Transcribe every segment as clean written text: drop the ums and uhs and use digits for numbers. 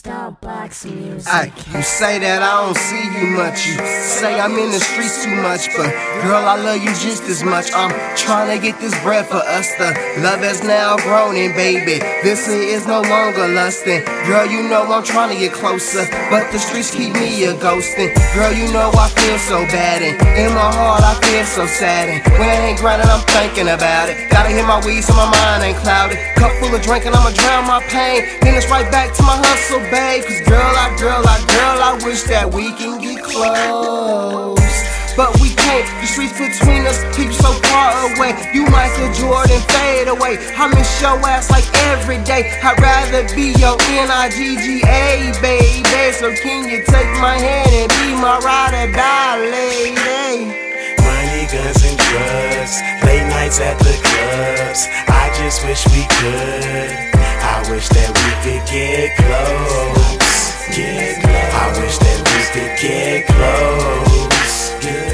Stompbox music. You say that I don't see you much. You say I'm in the streets too much, but girl, I love you just as much. I'm trying to get this bread for us. The love has now grown, and baby, this is no longer lusting. Girl, you know I'm trying to get closer, but the streets keep me a ghosting. Girl, you know I feel so bad, and in my heart I feel so sad. And when I ain't grinding, I'm thinking about it. Gotta hit my weed so my mind ain't clouded. Cup full of drink and I'ma drown my pain. Then it's right back to my hustle, babe. Cause girl, I wish that we can get close, but we can't. The streets between us keep so far away. You Michael Jordan, fade away. I miss your ass like every day. I'd rather be your N-I-G-G-A, baby. So can you take my hand and be my ride or die lady? Money, guns, and drugs, late nights at the clubs. I just wish we could. I wish that we could get close. I wish that we could get close.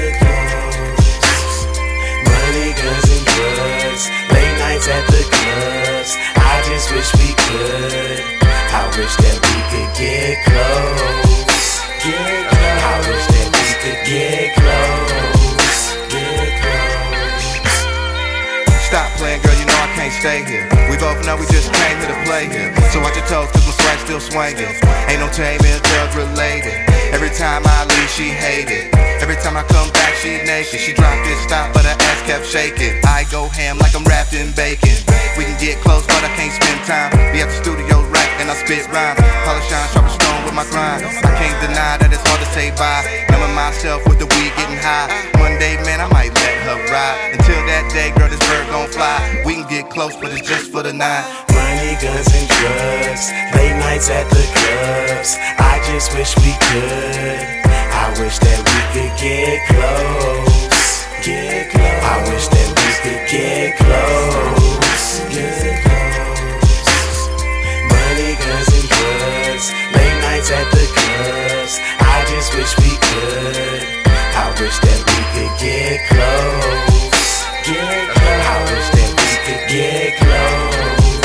Money, guns, and drugs, late nights at the clubs. I just wish we could. I wish that we could get close. I wish that we could get close. Stop playing, girl, you know I can't stay here. We both know we just came here to play here. So watch your toes, cause my swag still swinging. Ain't no taming, drug related. Every time I leave, she hate it. Every time I come back, she naked. She dropped this stop, but her ass kept shaking. I go ham like I'm wrapped in bacon. We can get close, but I can't spend time. Be at the studio right, and I spit rhymes. Polish shine, sharp as stone with my grind. I can't deny that it's hard to say bye. Numbing myself with the weed getting high. One day, man, I might let her ride. Until that day, girl, this bird gon' fly. We can get close, but it's just for the night. Money, guns, and drugs, late nights at the clubs. I just wish we could. I wish that we could get close. I wish that we could get close. Money, guns, and drugs, late nights at the clubs. I just wish we could. I wish that we could get close. I wish that we could get close.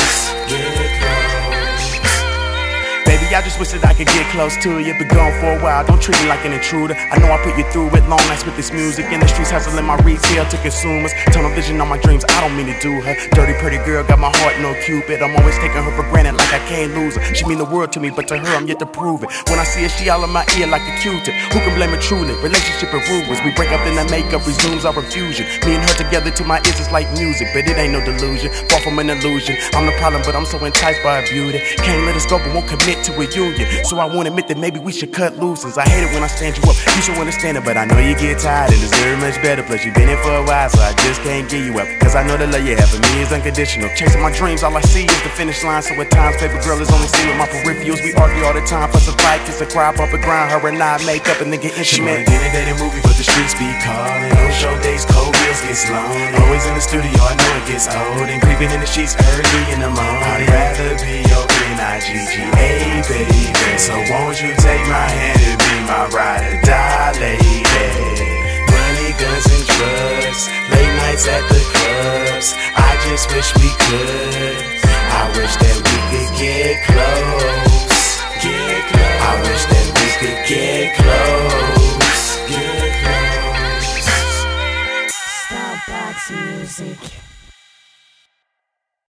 Baby, I just wish that I could get close to you. Been gone for a while, don't treat me like an intruder. I know I put you through it, long nights with this music. In the streets hustling my retail to consumers. Tunnel vision on my dreams, I don't mean to do her. Dirty pretty girl, got my heart no Cupid. I'm always taking her for granted like I can't lose her. She mean the world to me, but to her I'm yet to prove it. When I see her, she all in my ear like a Q-tip. Who can blame her truly? Relationship and rumors. We break up and the makeup resumes our infusion. Me and her together to my ears is like music, but it ain't no delusion. Far from an illusion. I'm the problem, but I'm so enticed by her beauty. Can't let us go, but won't commit to a union. So I won't admit that maybe we should cut loose. Since I hate it when I stand you up, you should understand it. But I know you get tired and it's very much better. Plus you've been here for a while, so I just can't give you up. Cause I know the love you have for me is unconditional. Chasing my dreams, all I see is the finish line. So at times, baby girl is only seen with my peripherals. We argue all the time, fuss and fight, kiss and cry, bump and grind. Her and I make up and then get intimate. She wanna get a dating movie, but the streets be calling. On show days, cold wheels get lonely. Always in the studio, I know it gets old. And creeping in the sheets early in the morning. I'd rather be your N-I-G-G-A, baby. So won't you take my hand and be my ride or die lady? Money, guns, and drugs, late nights at the clubs. I just wish we could.